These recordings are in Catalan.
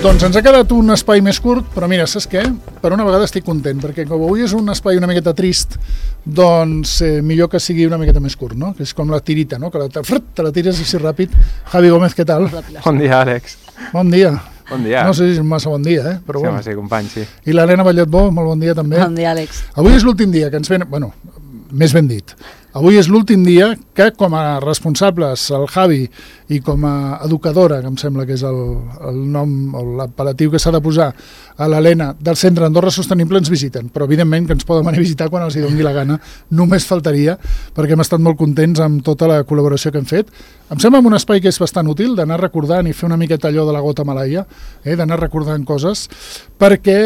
Doncs ens ha quedat un espai més curt, però mira, saps què? Per una vegada estic content, perquè com avui és un espai una miqueta trist, doncs millor que sigui una miqueta més curt, no? Que és com la tirita, no? Que te la tires així ràpid. Javi Gómez, què tal? Bon dia, Àlex. Bon dia. Bon dia. No sé si és massa bon dia, però sí, bueno. Sí, company, sí. I l'Helena Balletbó, molt bon dia també. Bon dia, Àlex. Avui és l'últim dia que ens ven... Bueno, més ben dit. Avui és l'últim dia que, com a responsables, el Javi, i com a educadora, que em sembla que és el nom o l'apel·latiu que s'ha de posar a l'Helena del Centre Andorra Sostenible, ens visiten. Però, evidentment, que ens poden venir a visitar quan els hi doni la gana. Només faltaria, perquè hem estat molt contents amb tota la col·laboració que hem fet. Em sembla un espai que és bastant útil d'anar recordant i fer una miqueta allò de la gota malaia, d'anar recordant coses, perquè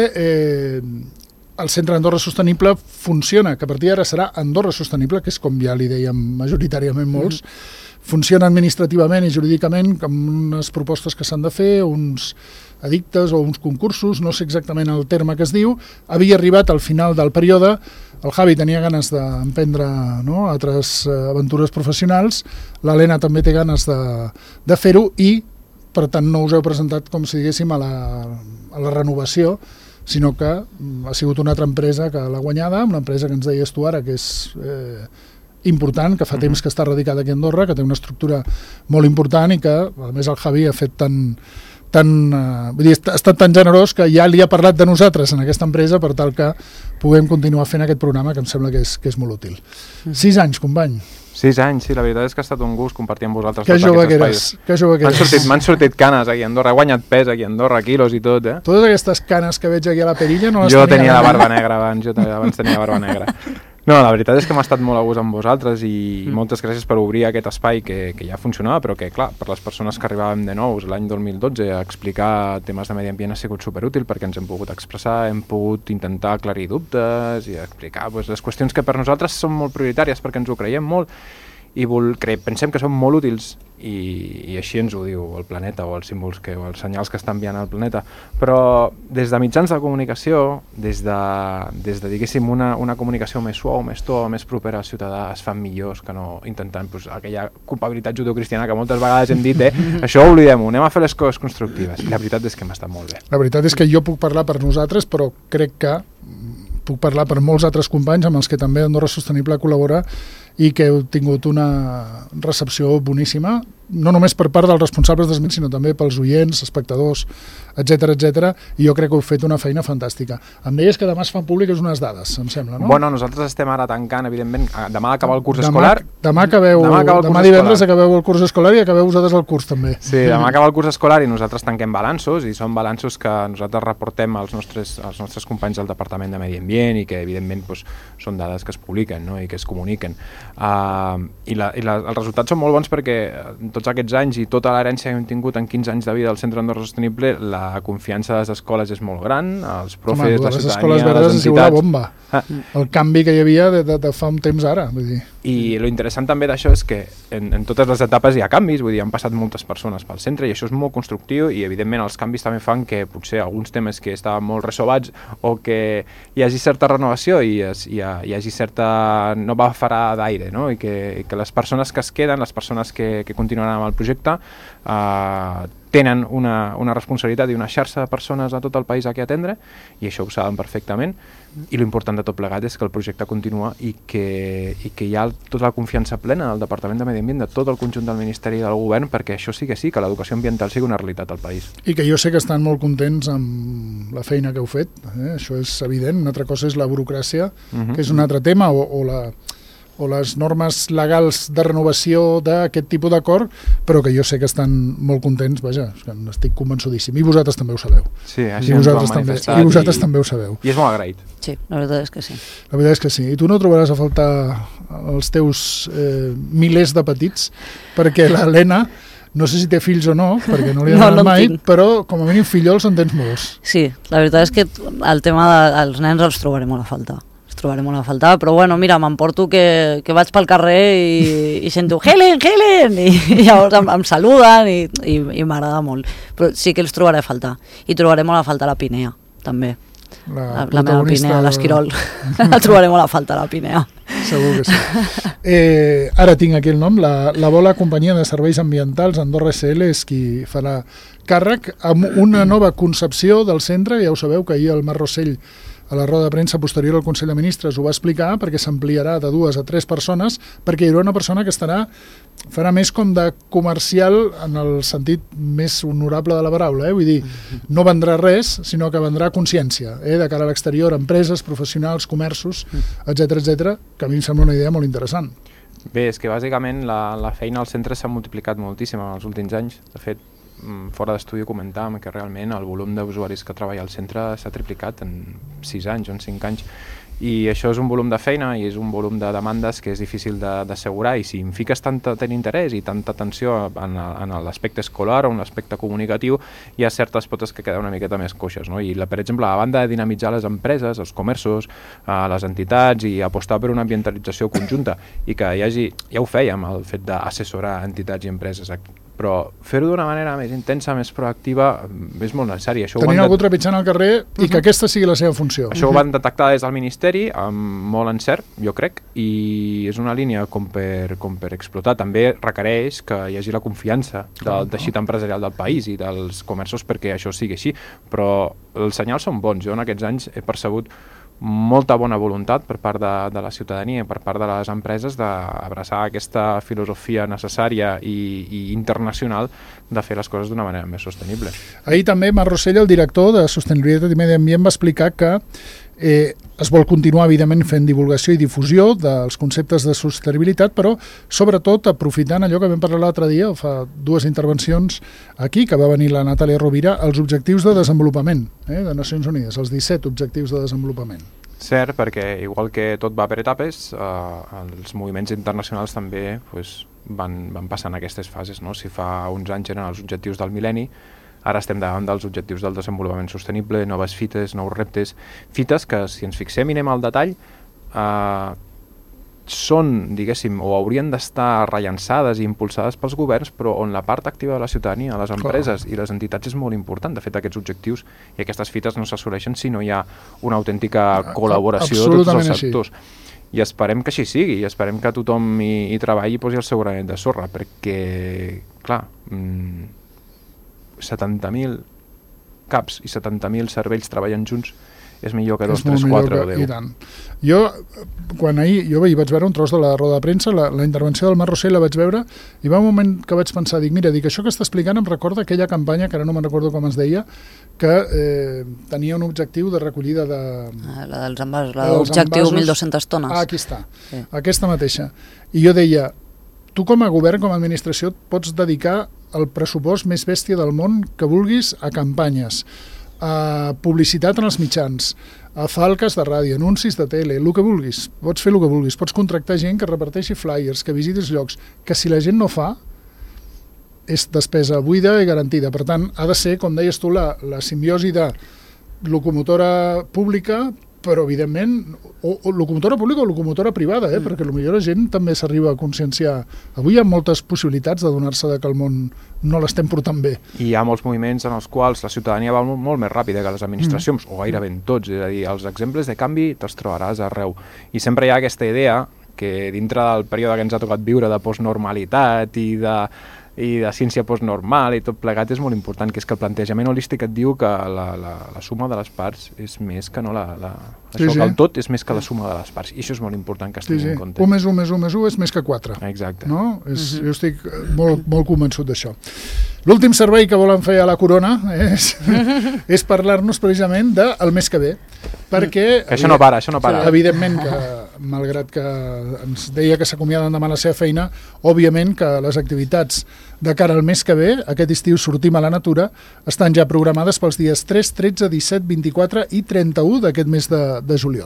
el Centre Andorra Sostenible funciona, que a partir d'ara serà Andorra Sostenible, que és com ja li dèiem majoritàriament molts, funciona administrativament i jurídicament amb unes propostes que s'han de fer, uns edictes o uns concursos, no sé exactament el terme que es diu. Havia arribat al final del període, el Javi tenia ganes d'emprendre altres aventures professionals, l'Helena també té ganes de fer-ho i, per tant, no us heu presentat, com si diguéssim, a la renovació, sinó que ha sigut una altra empresa que l'ha guanyada, una empresa que ens deies tu ara, que és important, que fa temps que està radicada aquí a Andorra, que té una estructura molt important i que, a més, el Javi ha fet vull dir, ha estat tan generós que ja li ha parlat de nosaltres en aquesta empresa per tal que puguem continuar fent aquest programa, que em sembla que és molt útil. 6 anys, company. 6 anys, sí, la veritat és que ha estat un gust compartir amb vosaltres tots aquests espais. Que jove que eres. M'han sortit canes aquí a Andorra, he guanyat pes aquí a Andorra, quilos i tot, Totes aquestes canes que veig aquí a la perilla no les Jo tenia la barba negra abans, tenia barba negra. No, la veritat és que m'ha estat molt a gust amb vosaltres i moltes gràcies per obrir aquest espai que ja funcionava, però que, clar, per les persones que arribàvem de nous l'any 2012 a explicar temes de medi ambient ha sigut superútil perquè ens hem pogut expressar, hem pogut intentar aclarir dubtes i explicar les qüestions que per nosaltres són molt prioritàries perquè ens ho creiem molt i pensem que són molt útils i així ens ho diu el planeta o els símbols o els senyals que està enviant el planeta, però des de mitjans de comunicació, des de diguéssim una comunicació més suau, més tova, més propera al ciutadà, es fan millors que no intentant aquella culpabilitat judeocristiana que moltes vegades hem dit, això oblidem-ho, anem a fer les coses constructives, i la veritat és que m'ha estat molt bé. La veritat és que jo puc parlar per nosaltres, però crec que puc parlar per molts altres companys amb els que també Andorra Sostenible col·labora i que heu tingut una recepció boníssima, no només per part dels responsables d'esment, sinó també pels oients, espectadors, etc. I jo crec que heu fet una feina fantàstica. Em deies que demà es fan públiques unes dades, em sembla, no? Bueno, nosaltres estem ara tancant, evidentment, demà acaba el curs escolar. Demà divendres acabeu el curs escolar i acabeu vosaltres el curs també. Sí, demà acaba el curs escolar i nosaltres tanquem balanços i són balanços que nosaltres reportem als nostres companys del Departament de Medi Ambient i que, evidentment, són dades que es publiquen i que es comuniquen. I els resultats són molt bons perquè tots aquests anys i tota l'herència que hem tingut en 15 anys de vida del Centre Andorra Sostenible, la confiança de les escoles és molt gran, els profes, la ciutadania, les entitats... La bomba. El canvi que hi havia de fa un temps ara, vull dir. I lo interessant també d'això és que en totes les etapes hi ha canvis, vull dir, han passat moltes persones pel centre i això és molt constructiu i evidentment els canvis també fan que potser alguns temes que estaven molt resobats o que hi hagi certa renovació i hi hagi certa nova farà d'aire, no? I que les persones que es queden, les persones que continuaran amb el projecte tenen una responsabilitat i una xarxa de persones a tot el país a què atendre i això ho saben perfectament i l'important de tot plegat és que el projecte continua i que hi ha tota la confiança plena del Departament de Medi Ambient, de tot el conjunt del Ministeri i del Govern perquè això sí, que l'educació ambiental sigui una realitat al país. I que jo sé que estan molt contents amb la feina que heu fet, això és evident. Una altra cosa és la burocràcia, que és un altre tema, o les normes legals de renovació d'aquest tipus d'acord, però que jo sé que estan molt contents, vaja, que n'estic convençudíssim. I vosaltres també ho sabeu. Sí, així ens ho han manifestat. I vosaltres també ho sabeu. I és molt agraït. Sí, la veritat és que sí. La veritat és que sí. I tu no trobaràs a faltar els teus milers de petits, perquè l'Helena, no sé si té fills o no, perquè no li han donat mai, però com a mínim fillols en tens molts. Sí, la veritat és que el tema dels nens els trobaré molt a faltar. Però bueno, mira, m'emporto que vaig pel carrer i sento Helen, i llavors em saluden i m'agrada molt, però sí que els trobaré a faltar i trobaré molt a faltar la Pinea també, La meva Pinea, l'Esquirol. La trobaré molt a falta, la Pinea. Segur que sí. Ara tinc aquí el nom, la Vola Companyia de Serveis Ambientals Andorra SL és qui farà càrrec amb una nova concepció del centre. Ja ho sabeu que ahir el Marc Rossell a la roda de premsa posterior al Consell de Ministres ho va explicar, perquè s'ampliarà de 2 a 3 persones, perquè hi haurà una persona que farà més com de comercial en el sentit més honorable de la paraula, vull dir, no vendrà res, sinó que vendrà consciència, de cara a l'exterior, empreses, professionals, comerços, etc, que a mi em sembla una idea molt interessant. Bé, és que bàsicament la feina al centre s'ha multiplicat moltíssim en els últims anys. De fet, fora d'estudi comentàvem que realment el volum d'usuaris que treballa al centre s'ha triplicat en 6 anys o en 5 anys. I això és un volum de feina i és un volum de demandes que és difícil d'assegurar, i si em fiques tant interès i tanta atenció en l'aspecte escolar o en l'aspecte comunicatiu, hi ha certes potes que queden una miqueta més coixes, no? I per exemple, a banda de dinamitzar les empreses, els comerços, les entitats i apostar per una ambientalització conjunta, i que hi hagi, ja ho fèiem, el fet d'assessorar entitats i empreses, però fer-ho d'una manera més intensa, més proactiva, és molt necessari. Tenint algú trepitjant al carrer i que aquesta sigui la seva funció. Això ho van detectar des del Ministeri amb molt encert, jo crec, i és una línia com per explotar. També requereix que hi hagi la confiança del teixit empresarial del país i dels comerços perquè això sigui així, però els senyals són bons. Jo en aquests anys he percebut molta bona voluntat per part de la ciutadania i per part de les empreses d'abraçar aquesta filosofia necessària i internacional de fer les coses d'una manera més sostenible. Ahir també Marc Rossell, el director de Sostenibilitat i Medi Ambient, va explicar que es vol continuar, evidentment, fent divulgació i difusió dels conceptes de sostenibilitat, però sobretot aprofitant allò que vam parlar l'altre dia, fa 2 intervencions aquí, que va venir la Natàlia Rovira, els objectius de desenvolupament de Nacions Unides, els 17 objectius de desenvolupament. Cert, perquè igual que tot va per etapes, els moviments internacionals també van passant aquestes fases, no? Si fa uns anys eren els objectius del mil·lenni, ara estem davant dels objectius del desenvolupament sostenible, noves fites, nous reptes, fites que, si ens fixem i anem al detall, són, diguéssim, o haurien d'estar rellançades i impulsades pels governs, però on la part activa de la ciutadania, les empreses i les entitats és molt important. De fet, aquests objectius i aquestes fites no s'assoleixen si no hi ha una autèntica col·laboració de tots els sectors. I esperem que així sigui, i esperem que tothom hi treballi i posi el seu granet de sorra, perquè, clar, 70.000 caps i 70.000 cervells treballant junts és millor que 2, 3, 4 o 10. I tant. Jo vaig veure un tros de la roda de premsa, la intervenció del Marc Rossell la vaig veure, i va un moment que vaig pensar, això que està explicant em recorda aquella campanya, que ara no me'n recordo com es deia, que tenia un objectiu de recollida de... L'objectiu 1.200 tones. Aquí està, sí. Aquesta mateixa. I jo deia, tu com a govern, com a administració, et pots dedicar el pressupost més bèstia del món que vulguis a campanyes, a publicitat en els mitjans, a falques de ràdio, anuncis de tele, el que vulguis, pots fer el que vulguis, pots contractar gent que reparteixi flyers, que visitis llocs, que si la gent no fa, és despesa buida i garantida. Per tant, ha de ser, com deies tu, la simbiosi de locomotora pública, però evidentment o locomotora pública o locomotora privada, perquè potser la gent també s'arriba a conscienciar. Avui hi ha moltes possibilitats de donar-se que el món no l'estem portant bé. I hi ha molts moviments en els quals la ciutadania va molt més ràpida que les administracions, o gairebé en tots, és a dir, els exemples de canvi te'ls trobaràs arreu. I sempre hi ha aquesta idea que dintre del període que ens ha tocat viure de postnormalitat i de ciència postnormal i tot plegat és molt important, que és que el plantejament holístic et diu que la suma de les parts és més que no que el tot és més que la suma de les parts, i això és molt important que es tingui en compte. 1 més 1 més 1 més 1 és més que 4. Exacte. No? Jo estic molt convençut d'això. L'últim servei que volen fer a la Corona és parlar-nos precisament del mes que ve, perquè... Això no para. Evidentment que, malgrat que ens deia que s'acomiaden demà la seva feina, òbviament que les activitats de cara al mes que ve, aquest estiu sortim a la natura, estan ja programades pels dies 3, 13, 17, 24 i 31 d'aquest mes de juliol.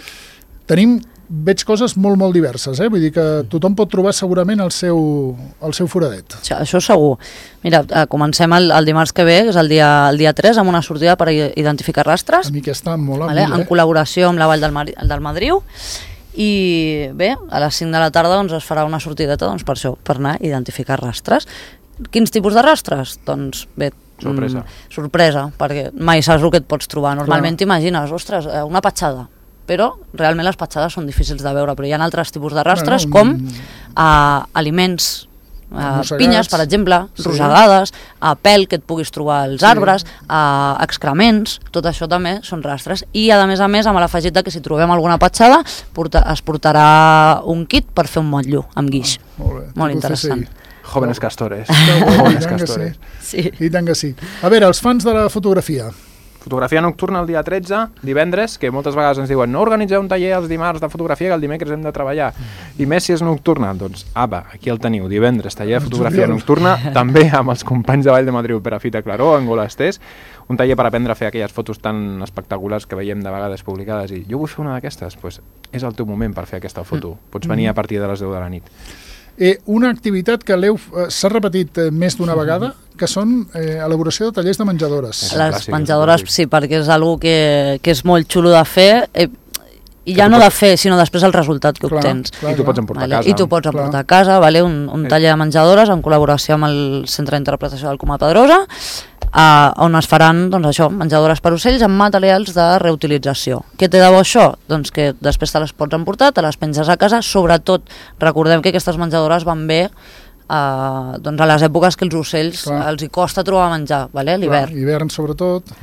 Veig coses molt diverses, vull dir que tothom pot trobar segurament el seu foradet. Això segur. Mira, comencem el dimarts que ve, que és el dia 3, amb una sortida per identificar rastres. A mi que està molt en col·laboració amb la Vall del Madriu. I bé, a les 5 de la tarda es farà una sortideta per això, per anar a identificar rastres. Quins tipus de rastres? Doncs bé, sorpresa, perquè mai saps el que et pots trobar. Normalment t'imagines, ostres, una petjada, però realment les petjades són difícils de veure, però hi ha altres tipus de rastres com aliments, pinyes, per exemple, rosegades, pèl que et puguis trobar als arbres, excrements, tot això també són rastres. I a més amb l'afegit que si trobem alguna petjada es portarà un kit per fer un motllo amb guix. Molt interessant. Jóvenes castores. Jóvenes castores. I tant que sí. A veure, els fans de la fotografia. Fotografia nocturna el dia 13, divendres, que moltes vegades ens diuen no organitzeu un taller els dimarts de fotografia que el dimecres hem de treballar. I més si és nocturna. Doncs, aquí el teniu, divendres, taller de fotografia nocturna, també amb els companys de Vall de Madriu per a Fita Claró, en Golesters, un taller per aprendre a fer aquelles fotos tan espectaculars que veiem de vegades publicades i jo vull fer una d'aquestes, doncs és el teu moment per fer aquesta foto. Pots venir a partir de les 10 de la nit. Una activitat que s'ha repetit més d'una vegada, que són elaboració de tallers de menjadores. Les menjadores, sí, perquè és una que és molt xulo de fer, i ja no de fer, sinó després el resultat que obtens. I tu pots emportar a casa. I tu pots emportar a casa, un taller de menjadores en col·laboració amb el Centre d'Interpretació del Comà Pedrosa, on es faran menjadores per ocells amb materials de reutilització. Què té de bo això? Doncs que després te les pots emportar, te les penges a casa, sobretot recordem que aquestes menjadores van bé a les èpoques que els ocells els hi costa trobar menjar, l'hivern. Hivern sobretot.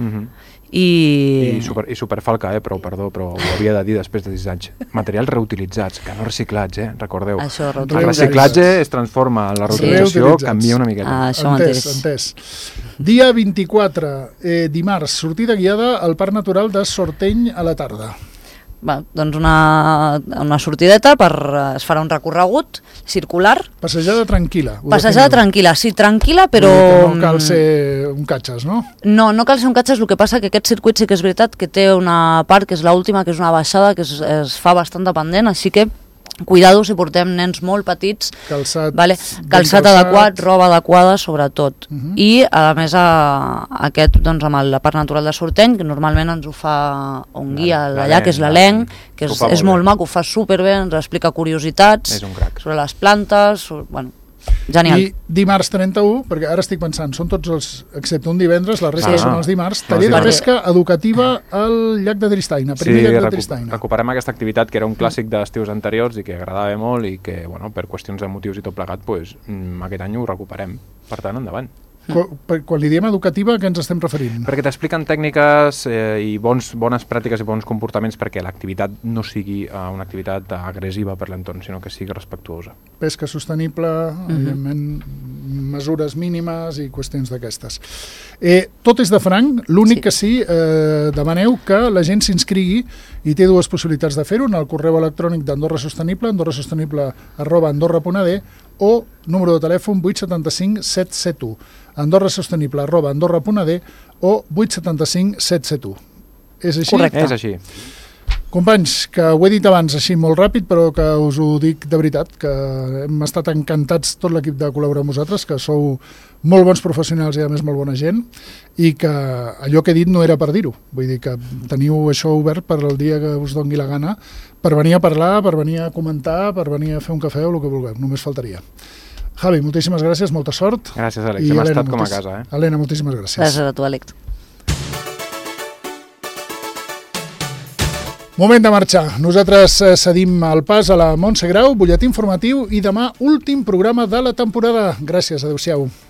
I superfalca, però ho havia de dir després de 10 anys. Materials reutilitzats, que no reciclats, recordeu. El reciclatge es transforma, la reutilització canvia una miqueta. Entès. Dia 24, dimarts, sortida guiada al Parc Natural de Sorteny a la tarda. Doncs una sortideta, es farà un recorregut circular. Passejada tranquil·la. Passejada tranquil·la, sí, tranquil·la, però... No cal ser un catxes, no? No cal ser un catxes, el que passa que aquest circuit sí que és veritat que té una part que és l'última, que és una baixada, que es fa bastant dependent, així que cuidado si portem nens molt petits, calçat adequat, roba adequada sobretot. I a més aquest amb el Parc Natural de Sorteny, que normalment ens ho fa un guia d'allà, que és l'Alenc, que és molt maco, ho fa superbé, ens explica curiositats sobre les plantes, genial. I dimarts 31, perquè ara estic pensant, són tots els, excepte un divendres, la resta són els dimarts, taller de pesca educativa al llac de Tristaina, primer llac de Tristaina. Recuperem aquesta activitat que era un clàssic d'estius anteriors i que agradava molt i que, per qüestions de motius i tot plegat, aquest any ho recuperem. Per tant, endavant. Quan li diem educativa, a què ens estem referint? Perquè t'expliquen tècniques i bones pràctiques i bons comportaments perquè l'activitat no sigui una activitat agressiva per l'entorn, sinó que sigui respectuosa. Pesca sostenible, evidentment, mesures mínimes i qüestions d'aquestes. Tot és de franc, l'únic que sí, demaneu que la gent s'inscrigui i té dues possibilitats de fer-ho, en el correu electrònic d'Andorra Sostenible, andorrasostenible@andorra.d o número de telèfon 875 771, andorrasostenible@andorra.d o 875 771. És així? Correcte. És així. Companys, que ho he dit abans així molt ràpid, però que us ho dic de veritat, que hem estat encantats tot l'equip de col·laborar amb vosaltres, que sou molt bons professionals i a més molt bona gent, i que allò que he dit no era per dir-ho. Vull dir que teniu això obert per el dia que us doni la gana, per venir a parlar, per venir a comentar, per venir a fer un cafè o el que vulgueu, només faltaria. Javi, moltíssimes gràcies, molta sort. Gràcies, Àlex, hem estat com a casa. Helena, moltíssimes gràcies. Gràcies a tu, Àlex. Moment de marxar. Nosaltres cedim el pas a la Montse Grau, butlletí informatiu, i demà últim programa de la temporada. Gràcies, adeu-siau.